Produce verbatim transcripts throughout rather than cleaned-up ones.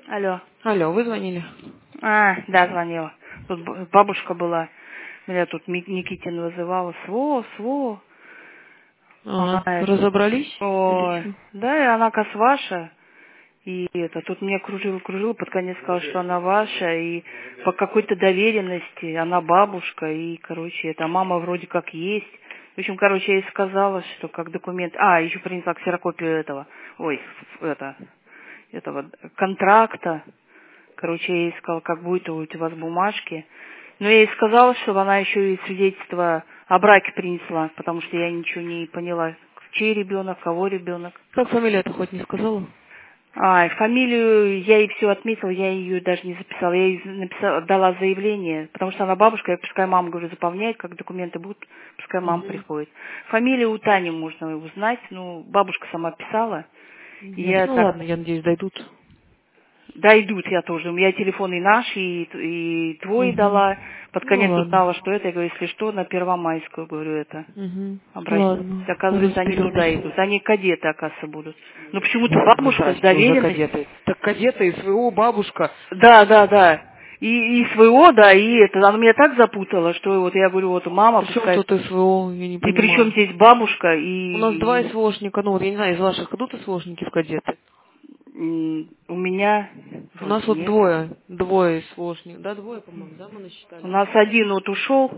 Алло. Алло, вы звонили? А, да, звонила. Тут б- бабушка была. Меня тут Ми- Никитин вызывала. Сво, сво. Ага. Ага. Разобрались? Или Ой. что? Да, и она кас ваша. И это, тут меня кружила, кружила, под конец сказала, что она ваша, и по какой-то доверенности она бабушка, и, короче, это мама вроде как есть. В общем, короче, я ей сказала, что как документ... А, еще принесла ксерокопию этого, ой, это, этого контракта. Короче, я ей сказала, как будет у вас бумажки. Но я ей сказала, чтобы она еще и свидетельство о браке принесла, потому что я ничего не поняла, чей ребенок, кого ребенок. Как фамилия-то хоть не сказала? А, фамилию я ей все отметила, я ее даже не записала. Я ей написала, дала заявление, потому что она бабушка, я пускай мама, говорю, заполняет, как документы будут, пускай мама Угу. приходит. Фамилию у Тани можно узнать, ну, бабушка сама писала. И Нет, я ну так, ладно, я надеюсь, дойдут. дойдут я тоже. У меня телефон и наш, и, и твой Угу. дала. Под Ну конец ладно. узнала, что это, я говорю, если что, на Первомайскую, говорю, это. Угу. Обратно. Ладно, уже Оказывается, они туда идут. разберемся. Они кадеты, оказывается, будут. Но почему-то Ну, бабушка с здрасте, уже доверенностью. кадеты. Так кадеты и своего бабушка. Да, да, да. И, и своего, да, и это. Она меня так запутала, что вот я говорю, вот мама, Причем пускай. тут СВО, я не И причем понимаю. здесь бабушка, У нас два и, и, СВОшника, ну вот я не знаю, из ваших идут СВОшники в кадеты? м, у меня У нас вроде вот нет. двое, двое СВОшников. Да, двое, по-моему, да, мы У насчитали. нас один вот ушел,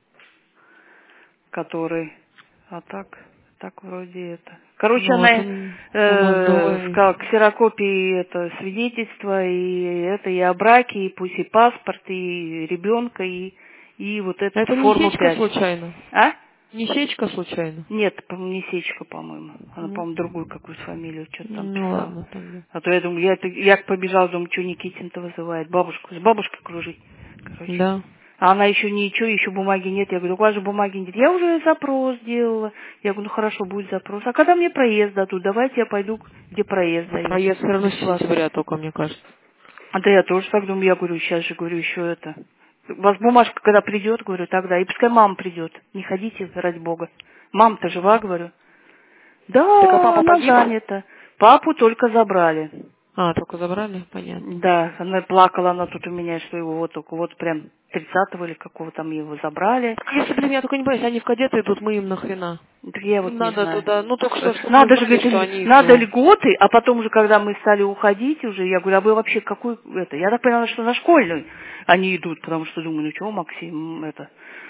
который, а так, так вроде это. Короче, Ну вот она он, у нас э, двое. сказала, ксерокопии это свидетельство, и это и о браке, и пусть и паспорт, и ребенка, и, и вот эту Это не форму сечка пять. случайно? А? Не сечка случайно? Нет, по-моему, не Сечка, по-моему. Она, Нет? по-моему, другую какую-то фамилию что-то там Ну писала. ладно, тогда. А то я думаю, я, это- я побежала, думаю, что Никитин-то вызывает. Бабушку, с бабушкой кружить, короче. Да. А она еще ничего, еще бумаги нет. Я говорю, у вас же бумаги нет. Я уже запрос делала. Я говорю, ну хорошо, будет запрос. А когда мне проезд дадут? Давайте я пойду, где проезд Ну, дают. проезд все равно с Бесплатно. сентября только, мне кажется. А да я тоже так думаю. Я говорю, сейчас же, говорю, еще это. У вас бумажка, когда придет, говорю, тогда. И пускай мама придет. Не ходите, ради бога. Мама-то жива, говорю. Так а Да, папа она погиб? занята. Папу только забрали. А, только забрали? Понятно. Да, она плакала, она тут у меня, что его вот только вот прям тридцатого или какого там его забрали. Так если, блин, я только не боюсь, они в кадеты идут, мы им нахрена? Так я Им вот не надо знаю. туда, ну только что, чтобы мы Надо же, знали, говорит, что ль- они надо СВО. льготы, а потом уже, когда мы стали уходить уже, я говорю, а вы вообще какой это? Я так поняла, что на школьную они идут, потому что думаю, ну что, Максим, это,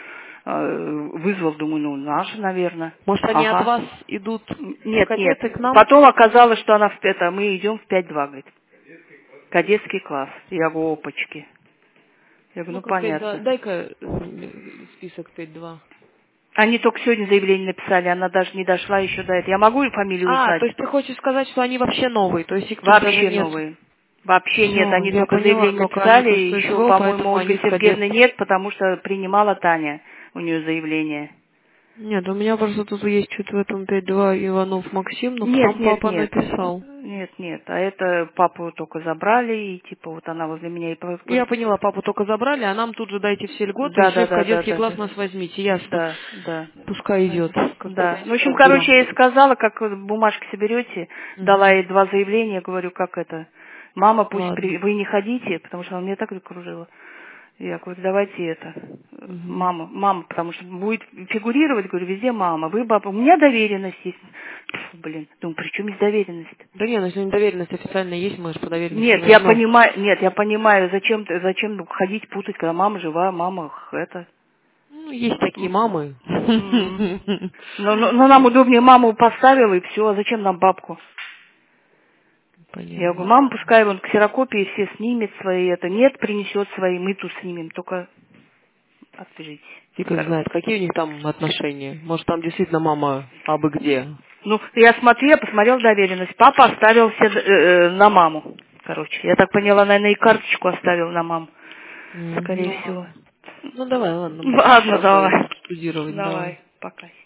э, вызвал, думаю, ну наши, наверное. Может, они от Ага. вас идут в Нет, нет. кадеты к нам? Потом оказалось, что она в это, мы идем в пять-два, говорит. Кадетский класс. Я говорю, опачки. Я говорю, ну Ну-ка, пять два, понятно. дай-ка э, список пять два. Они только сегодня заявление написали, она даже не дошла еще до этого. Я могу фамилию А, узнать? то есть ты хочешь сказать, что они вообще новые, то есть их тут даже Вообще нет. новые. Вообще нет, Все, они я только поняла, заявление только они написали, тут и с еще, СВО, по-моему, поэтому Ольга они в кадет. Сергеевна нет, потому что принимала Таня у нее заявление. Нет, у меня просто тут есть что-то в этом пять два Иванов Максим, но Нет, там нет, папа нет. написал. Нет, нет. А это папу только забрали, и типа вот она возле меня и... по- по- Я поняла, папу только забрали, а нам тут же дайте все льготы, Да, еще да, и в да, да, кадетский да. класс нас возьмите, ясно. Да, да. Пускай идет, Да. когда Ну, в общем, сейчас короче, берем. я ей сказала, как вы бумажки соберете, дала Угу. ей два заявления, говорю, как это. Мама, пусть Ладно. при... вы не ходите, потому что она меня так кружила. Я говорю, давайте это, Угу. мама, мама, потому что будет фигурировать, говорю, везде мама, вы баба, у меня доверенность есть. Пф, блин, думаю, при чем есть доверенность? Да нет, ну если доверенность официально есть, мы же по доверенности Нет, я возьмем. понимаю, нет, я понимаю, зачем, зачем ходить путать, когда мама жива, мама х- это. Ну, есть такие М, мамы. м. Но, но- но нам удобнее маму поставила и все, а зачем нам бабку? Я говорю, Понятно. мама, пускай вон ксерокопии все снимет свои, это нет, принесет свои, мы тут снимем, только отвяжитесь. И как знает, какие у них там отношения. Может, там действительно мама абы где. Ну, я смотрю, я посмотрел доверенность. Папа оставил все э, э, на маму. Короче, я так поняла, наверное, и карточку оставил на маму, М, скорее Ну всего. ладно. Ну давай, ладно, будем Ладно, сейчас давай. студировать, давай. Давай, пока.